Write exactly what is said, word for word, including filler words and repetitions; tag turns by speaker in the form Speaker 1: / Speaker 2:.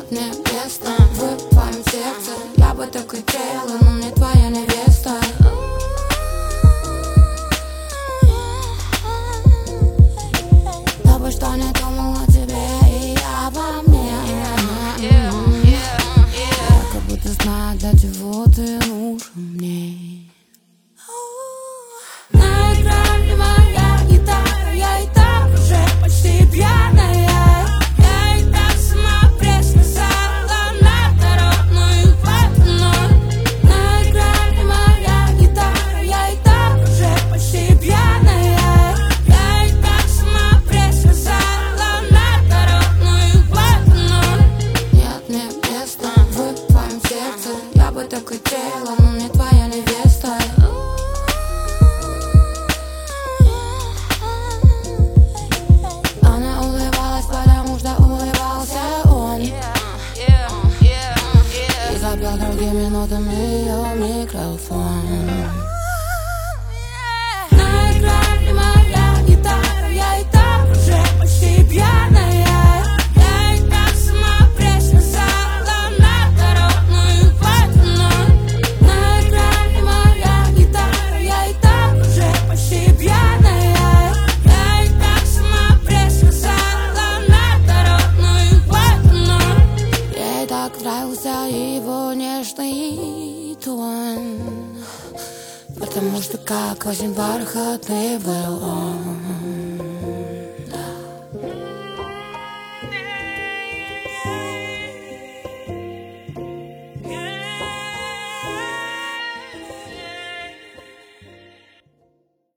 Speaker 1: Нет мне места в твоем сердце. Я бы так хотела, но не твоя невеста. Тобой что не думал о тебе и обо мне. Я как будто знаю, для чего ты нужен мне. На экране моя гитара, я и так уже почти пьяная. Я и так сама присказала на дорожную пятну. На экране моя гитара, я и так уже почти пьяная. Я и так сама присказала на дорожную пятну. Нет мне места в твоем сердце. Я бы так хотела, но не твоя невеста. Она улыбалась, потому что улыбался он. И запел другими нотами ее микрофон. На экране моя гитара, я и так уже почти пьяная. Я и так сама присказала на дорожную пятну. На экране моя гитара, я и так уже почти пьяная. Я и так сама присказала на дорожную пятну. Ей так нравился его нежный тон, потому что как очень бархатный был он.